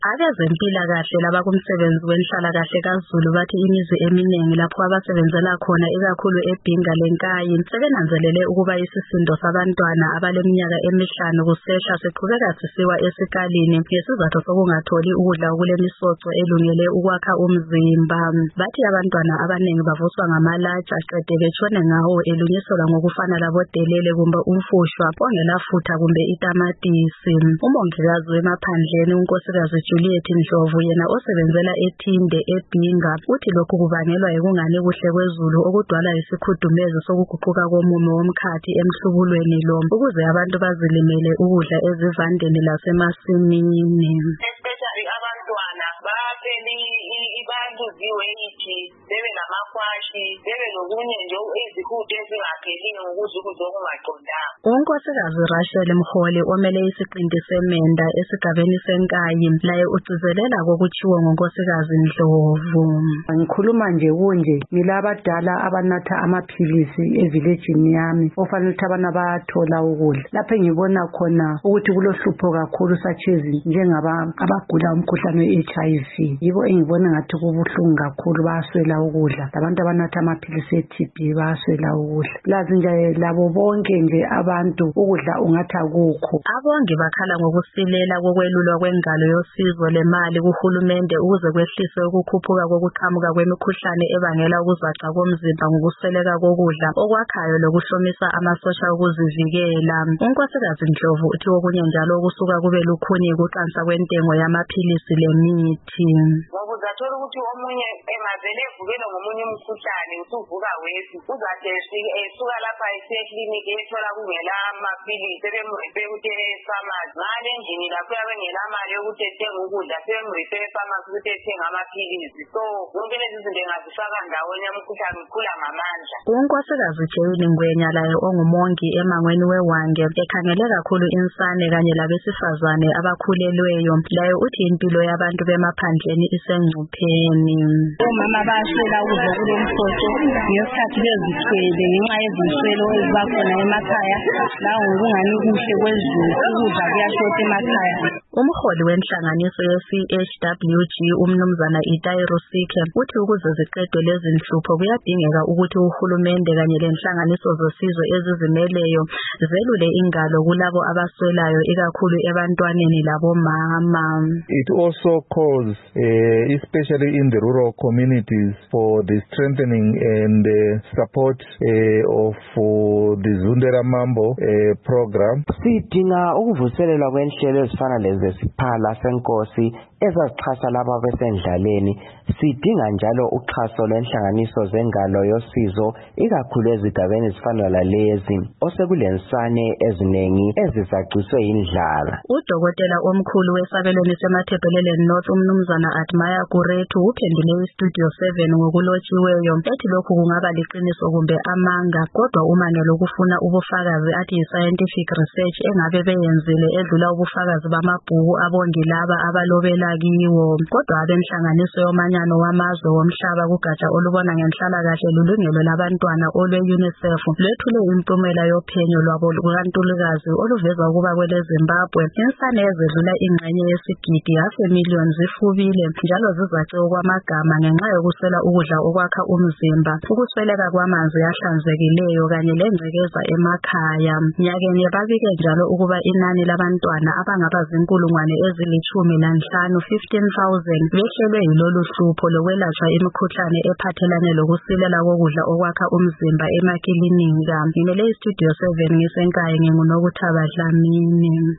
Abezempilakahle labakumsebenzi wenhlalakahle kaZulu bathi imizi eminingi lapho abasebenzela khona ikakhulu eBhinga leNkayi sebenanzelele ukuba isisindo sabantwana abaleminyaka emihlanu kusehla siqhubeka sisiwa esikalini ngesizathu sokungatholi ukudla okulemisoco elungele ukwakha umzimba. Bathi abantwana abanengi bavuswa ngamalatsha qede betshone ngawo elunyiselwa ngokufana labodelele kumbe umfushwa ongelafutha kumbe itamatisi. Umongikazi wemaphandleni unkosikazi Juliet Ndlovu yena osebenzela eThinde eBhinga uthi lokhu kubangelwa yikungani kuhle kwezulu okudwala isikhudumezi sokuguquka komumo womkhathi emhlubulweni lo ukuze abantu bazilimele ukudla ezivandeni lasemasimini. Especially abantwana bapheli ibantu ziweyithi bebe namakwashi bebe nokunye nje izihudo ezingapheliyo ukuze ukudla okungaqondanga. Unkosikazi Rachel Mholi omele isiqinti semenda esigabeni seNkayi laye ugcizelela kokutshiwo ngonkosikazi Ndlovu. Ngikhuluma nje kunje milabadala abanatha amaphilisi evillageni yami ofanele ukuthi abana bayathola ukudla. Lapho ngibona khona ukuthi kulohlupho kakhulu sachezi njengaba abagula umkhuhlane weHIV. Yibo engibona ngathi kubuhlungu kakhulu bayaswela ukudla. Labantu abanatha amaphilisi eTB bayaswela ukudla. Lazi nje labo bonke nje abantu ukudla ungathi akukho. Abongi bakhala ngokusilela kokwelulwa kwengalo yosizo lemali kuhulumende ukuze kwehliswe ukukhuphuka kokuqhamuka kwemikhuhlane ebangela ukuzaca komzimba ngokusweleka kokudla okwakhayo lokuhlomisa amasosha okuzivikela. Unkosikazi Ndlovu uthi okunye njalo okusuka kube lukhuni kuqansa kwentengo yamaphilisi lemithi. Ngoba uzathola ukuthi omunye engavele evukelwe ngomunye umkhuhlane usuvuka wesi uzathi esuka lapha eseklinik ethola kungela amaphilisi sebemripe ukuthi efamasi ngale endlini lapho yabengela mali yokuthi ethenge ukudla sebemripe efamasi ukuthi ethenge amaphilisi. So zonke lezi zinto engazifaka ndawonye umkhuhlane ukhula ngamandla. Unkosikazi Jane Ngwenya laye ongumongi emangweni weWange ekhangele kakhulu insane kanye labesifazane abakhulelweyo laye uthi impilo yabantu bemaphandleni isengcupheni. Omama bayashela ukudla kulomsoco ngesikhathi bezithwele ngenxa yezinswelo ezibakhona emakhaya lawo ngokungani kuhle kwezulu ukudla kuyashota emakhaya. Umholi wenhlanganiso ye-CHWG umnumzana Itai Rusike uthi ukuze ziqedwe lezi nhlupho kuyadingeka ukuthi uhulumende kanye lenhlanganiso zosizo ezizimeleyo zelule ingalo kulabo abaswelayo ikakhulu ebantwaneni labomama. It also calls especially in the rural communities for the strengthening and support of the Zundera Mambo program. Sidinga ukuvuselelwa kwenhlelo ezifana lezesiphala senkosi ezazixhasa laba besendlaleni. Sidinga njalo uxhaso lwenhlanganiso zengalo yosizo ikakhulu ezigabeni ezifana lalezi osekulensane eziningi ezizaciswe indlala. Udokotela omkhulu wesabelweni semathebhelele North umnumzana Admire Kuretu uphendule iStudio 7 ngokulotshiweyo ethi lokhu kungaba liqiniso kumbe amanga kodwa umane lokufuna ubufakazi athi scientific research engabe beyenzile edlula ubufakazi bamabhuku abongi laba abalobela kiwo. Kodwa abenhlanganiso yomanyano wamazwe womhlaba kugatsha olubona ngenhlalakahle lulungelo labantwana olwe-UNICEF lwethule impumela yophenyo lwabo lukaNtulukazi oluveza ukuba kwele Zimbabwe insane ezedlula ingxenye yesigidi $500,000 zifubile njalo zizace okwamagama ngenxa yokuswela ukudla okwakha umzimba, ukusweleka kwamanzi ahlanzekileyo kanye lengcekeza emakhaya. Nyakeni babike njalo ukuba inani labantwana abangaba zinkulungwane ezili-15 15,000 behlelwe yilolu hlupho lokwelatshwa imikhuhlane ephathelane lokusilela kokudla okwakha umzimba emakilinika. Ngimele iStudio 7 ngiseNkayi nginguNokuthaba Dlamini.